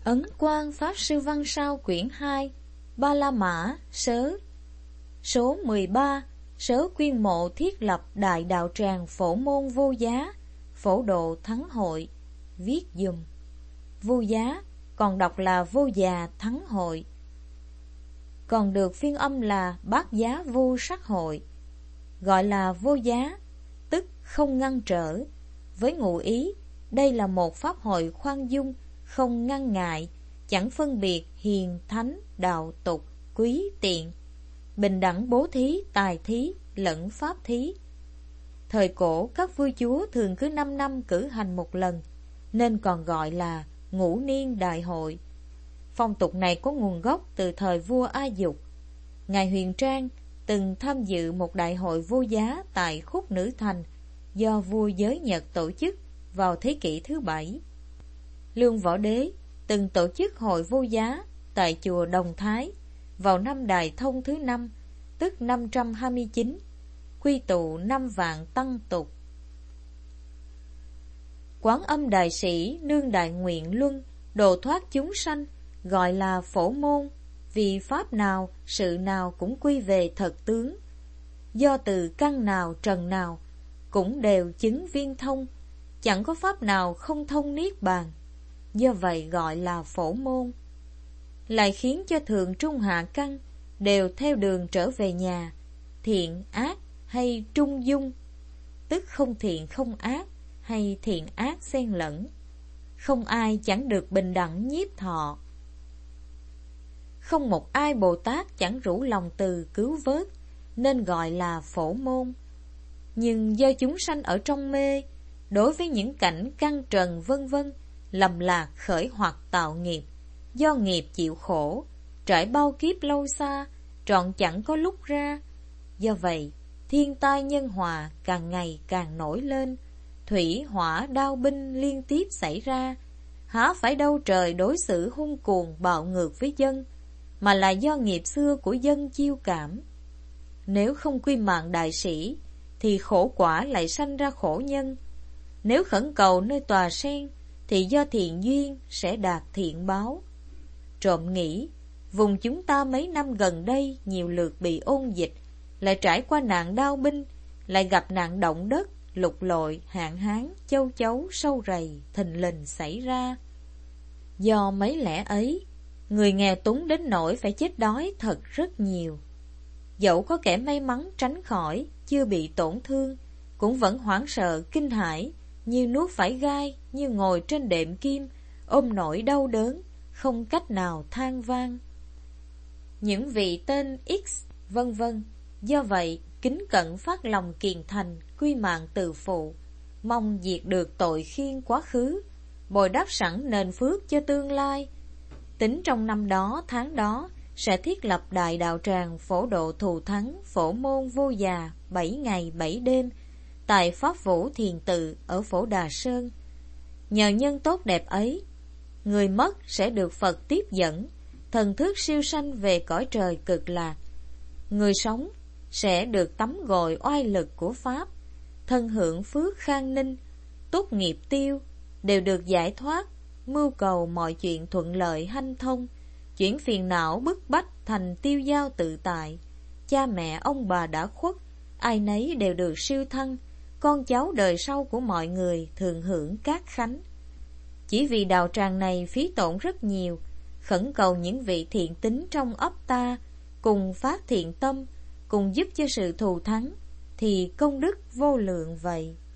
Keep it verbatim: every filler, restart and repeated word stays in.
Ấn Quang Pháp Sư Văn Sao quyển hai, Ba La Mã, Sớ. Số mười ba. Sớ quyên mộ thiết lập đại đạo tràng Phổ Môn Vô Giá, Phổ Độ Thắng Hội. Viết dùm. Vô Giá, còn đọc là Vô Già Thắng Hội. Còn được phiên âm là Bát Giá Vô Sắc Hội. Gọi là Vô Giá, tức không ngăn trở, với ngụ ý đây là một pháp hội khoan dung, không ngăn ngại, chẳng phân biệt hiền thánh, đạo tục, quý tiện, bình đẳng bố thí, tài thí, lẫn pháp thí. Thời cổ, các vua chúa thường cứ năm năm cử hành một lần, nên còn gọi là ngũ niên đại hội. Phong tục này có nguồn gốc từ thời vua A Dục. Ngài Huyền Trang từng tham dự một đại hội vô giá tại Khúc Nữ Thành do vua Giới Nhật tổ chức vào thế kỷ thứ bảy. Lương Võ Đế từng tổ chức hội vô giá tại chùa Đồng Thái vào năm Đại Thông thứ năm, tức năm trăm hai mươi chín, quy tụ năm vạn tăng tục. Quán Âm Đại Sĩ nương đại nguyện luân, độ thoát chúng sanh, gọi là Phổ Môn, vì pháp nào, sự nào cũng quy về thật tướng. Do từ căn nào, trần nào, cũng đều chứng viên thông, chẳng có pháp nào không thông niết bàn. Do vậy gọi là Phổ Môn. Lại khiến cho thượng trung hạ căn đều theo đường trở về nhà, thiện ác hay trung dung, tức không thiện không ác hay thiện ác xen lẫn. Không ai chẳng được bình đẳng nhiếp thọ. Không một ai Bồ Tát chẳng rủ lòng từ cứu vớt, nên gọi là Phổ Môn. Nhưng do chúng sanh ở trong mê, đối với những cảnh căn trần vân vân, lầm lạc khởi hoặc tạo nghiệp, do nghiệp chịu khổ, trải bao kiếp lâu xa, trọn chẳng có lúc ra. Do vậy, thiên tai nhân hòa càng ngày càng nổi lên, thủy hỏa đao binh liên tiếp xảy ra. Há phải đâu trời đối xử hung cuồng bạo ngược với dân, mà là do nghiệp xưa của dân chiêu cảm. Nếu không quy mạng đại sĩ, thì khổ quả lại sanh ra khổ nhân. Nếu khẩn cầu nơi tòa sen, thì do thiện duyên sẽ đạt thiện báo. Trộm nghĩ, vùng chúng ta mấy năm gần đây nhiều lượt bị ôn dịch, lại trải qua nạn đao binh, lại gặp nạn động đất, lục lội, hạn hán, châu chấu, sâu rầy, thình lình xảy ra. Do mấy lẽ ấy, người nghèo túng đến nỗi phải chết đói thật rất nhiều. Dẫu có kẻ may mắn tránh khỏi, chưa bị tổn thương, cũng vẫn hoảng sợ, kinh hãi, như nuốt phải gai, như ngồi trên đệm kim, ôm nỗi đau đớn, không cách nào than vang. Những vị tên X, vân vân, do vậy, kính cẩn phát lòng kiền thành, quy mạng từ phụ, mong diệt được tội khiên quá khứ, bồi đắp sẵn nền phước cho tương lai. Tính trong năm đó, tháng đó, sẽ thiết lập đại đạo tràng Phổ Độ Thù Thắng, Phổ Môn Vô Già, bảy ngày bảy đêm, tại Pháp Vũ Thiền Tự ở Phổ Đà Sơn. Nhờ nhân tốt đẹp ấy, người mất sẽ được Phật tiếp dẫn, thần thức siêu sanh về cõi trời cực lạc. Người sống sẽ được tắm gội oai lực của Pháp, thân hưởng phước khang ninh, túc nghiệp tiêu, đều được giải thoát, mưu cầu mọi chuyện thuận lợi hanh thông, chuyển phiền não bức bách thành tiêu dao tự tại. Cha mẹ ông bà đã khuất, ai nấy đều được siêu thăng, con cháu đời sau của mọi người thường hưởng các khánh. Chỉ vì đạo tràng này phí tổn rất nhiều, khẩn cầu những vị thiện tín trong ấp ta cùng phát thiện tâm, cùng giúp cho sự thù thắng, thì công đức vô lượng vậy.